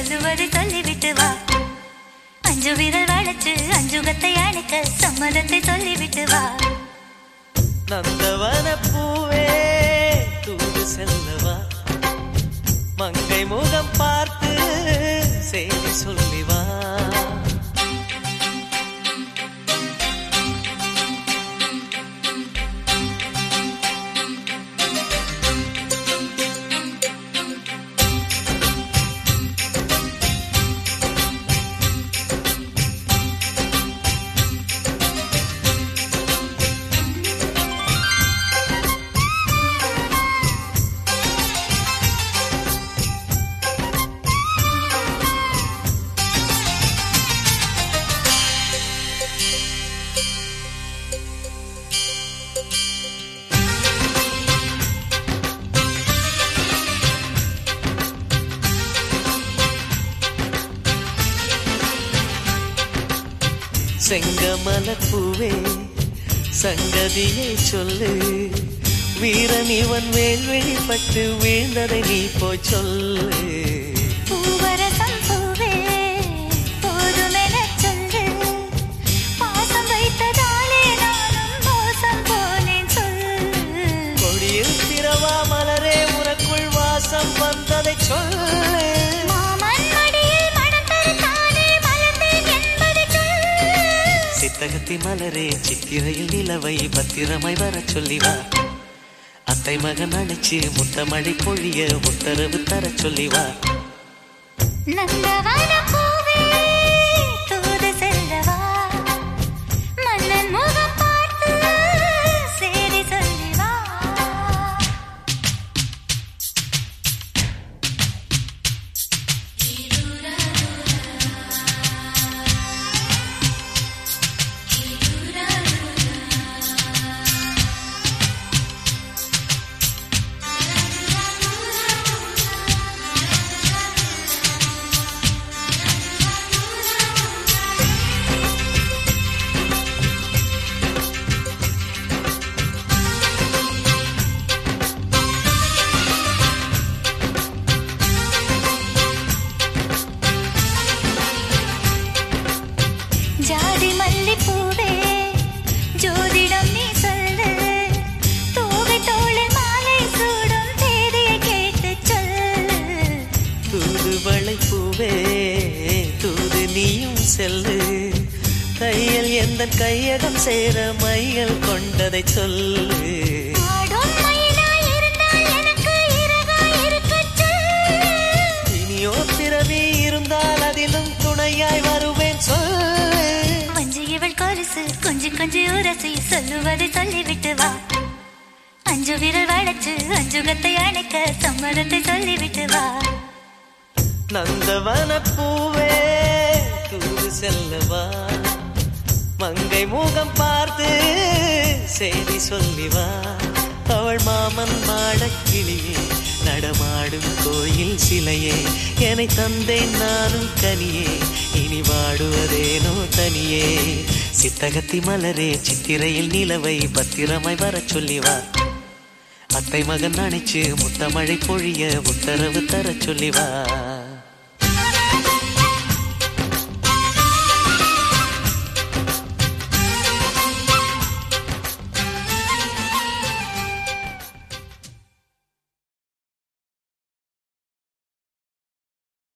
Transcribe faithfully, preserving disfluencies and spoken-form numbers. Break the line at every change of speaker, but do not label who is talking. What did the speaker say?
சொல்லுவதை சொல்லிவிட்டு வா. அஞ்சு விரல் வளைச்சு அஞ்சுகத்தை அணைக்க சம்மதத்தை சொல்லிவிட்டு வா.
நந்தவன பூவே தூது செல்லவா, மங்கை முகம் பார்த்து செய்தி சொல்லிவா. செங்கமலப்பூவே சங்கதியை சொல்லு, வீரன் இவன் மேல் வெளிப்பட்டு வீழ்ந்ததை நீ போய் சொல்லு.
பூவரசம் பூவே போதுமென சொல்லு, பாசம் வைத்ததாலே நானும் மோசம் போனேன் சொல்லு.
கொடியில் திரவா மலரே உனக்குள் வாசம் வந்ததை சொல்லு. சித்தகத்தி மலரே சித்திரையில் நிலவை பத்திரமாய் வர சொல்லிவா. அத்தை மகன் அணைச்சு முத்தமழை பொழிய உத்தரவு தர சொல்லிவா.
நந்தவன பூவே தூது செல்லவா, மன்னன் முகம் பார்த்து சேரி சொல்லிவா. ஜாதி மல்லிப்பூவே ஜோதிடம் நீ சொல்லு, தூவி தோளில் மாலை சூடும் தேதியை கேட்டு சொல்லு.
தூதுவளை பூவே தூது நீயும் செல்லு, கையில் எந்த கையகம் சேர மையல் கொண்டதை சொல்லு.
ஆடும் மயிலாய் இருந்தால் எனக்கு இறகாய் இருக்கச் சொல்லு.
இனியோ பிறவி இருந்தால் அதிலும் துணையாய் வருவேன் சொல்லு.
வஞ்சியவள் கொலுசு கொஞ்சி கொஞ்சி உரசி சொல்லுவதை சொல்லிவிட்டு வா. அஞ்சு விரல் வளைச்சு அஞ்சுகத்தை அணைக்க சம்மதத்தை சொல்லிவிட்டு வா.
நந்தவன பூவே தூது செல்லவா, மங்கை முகம் பார்த்து செய்தி சொல்லிவா. அவள் மாமன் மாடக்கிளியே நடமாடும் கோயில் சிலையே, என்னை தந்தேன் நானும் கனியே இனி வாடுவதேனோ தனியே. சித்தகத்தி மலரே சித்திரையில் நிலவை பத்திரமாய் வர சொல்லிவா. அத்தை மகன் அணைச்சு முத்தமழை பொழிய உத்தரவு தர சொல்லிவா.